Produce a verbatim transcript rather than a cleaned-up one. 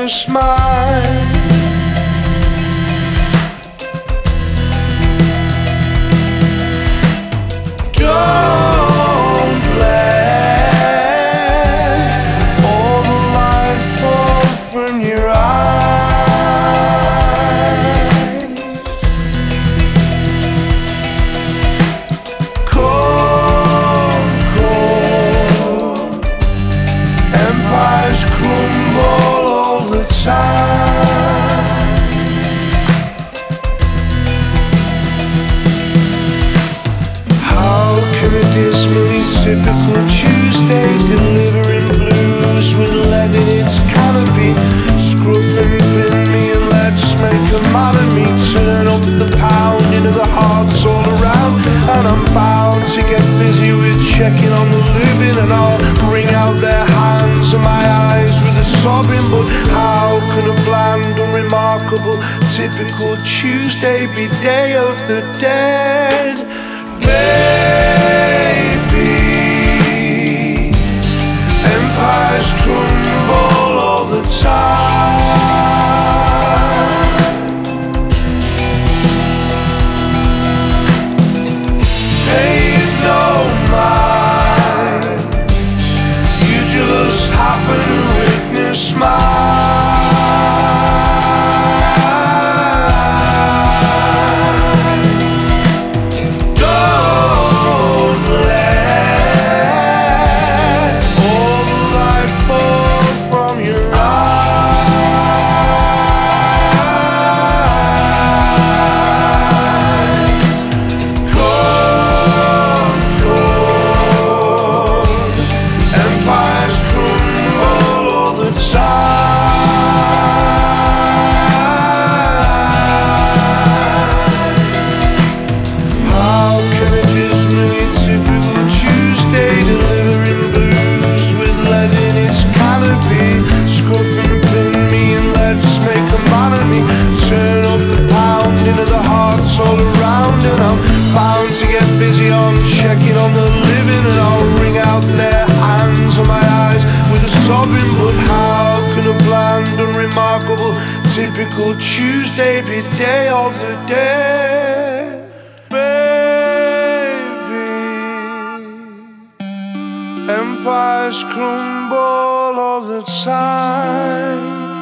witness mine. Don't let all the light fall from your eyes. Cold, cold empires crumble all the time. How can a dismally typical Tuesday delivering blues with lead in its canopy scruff and pin me and let's make a man of me? Turn up the pounding of the hearts all around, and I'm bound to get busy with checking on the living, and I'll wring out their hands and my eyes with a sobbing. But how can a bland, unremarkable, typical Tuesday be Day of the Dead? Baby, empires crumble all the time. Pay it no mind, you just happen to witness mine. All around, and I'm bound to get busy on checking on the living, and I'll wring out their hands and my eyes with a sobbing. But how can a bland, unremarkable, typical Tuesday be Day of the Dead? Baby, empires crumble all the time.